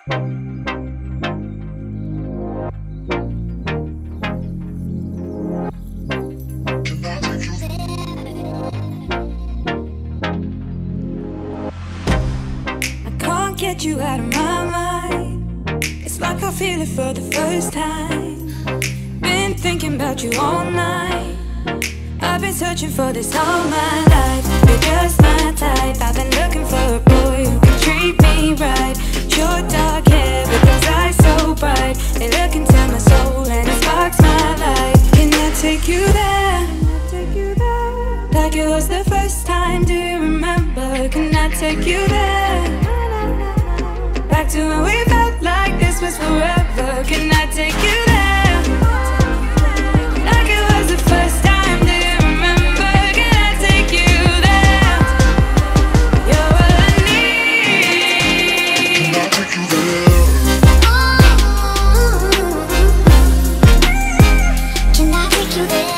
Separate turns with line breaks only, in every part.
Get you out of my mind. It's like I feel it for the first time. Been thinking about you all night. I've been searching for this all my life. You're just my type. I've been looking for a boy who can treat me right. Your dark hair with those eyes so bright. They look into my soul and it sparks my life. Can I take you there? Like it was the first time, do you remember? Can I take you there? Back to when we felt like this was forever. Can I take you there? Like it was the first time, do you remember? Can I take you there? You're all I need.
Can I take you there?
Can I take you there?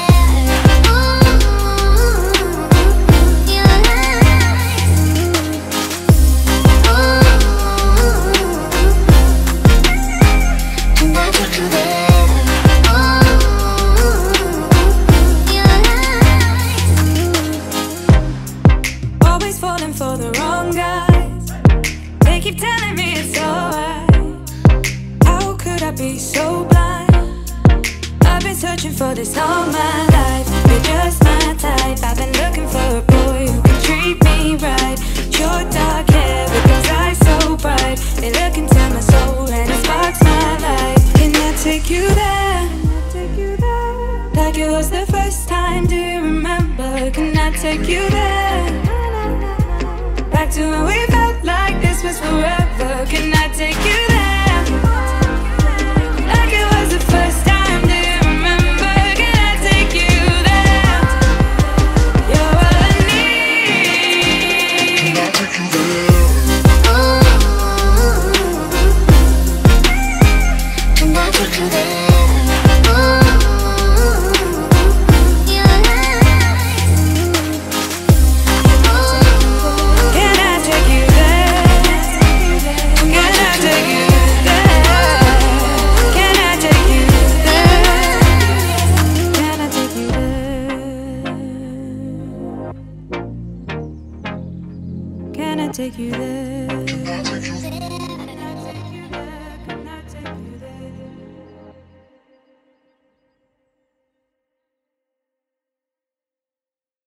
Falling for the wrong guys. They keep telling me it's alright. How could I be so blind? I've been searching for this all my life. You're just my type. I've been looking for a boy who can treat me right. Your dark hair with those eyes so bright. They look into my soul and it sparks my life. Can I take you there? Like it was the first time, do you remember? Can I take you there? Back to when we felt like this was forever. Can I take you there? Like it was the first time, do you remember? Can I take you there? You're all I need.
Can I take you there?
Can I take you there?
Can I take you there?
Can I take you there?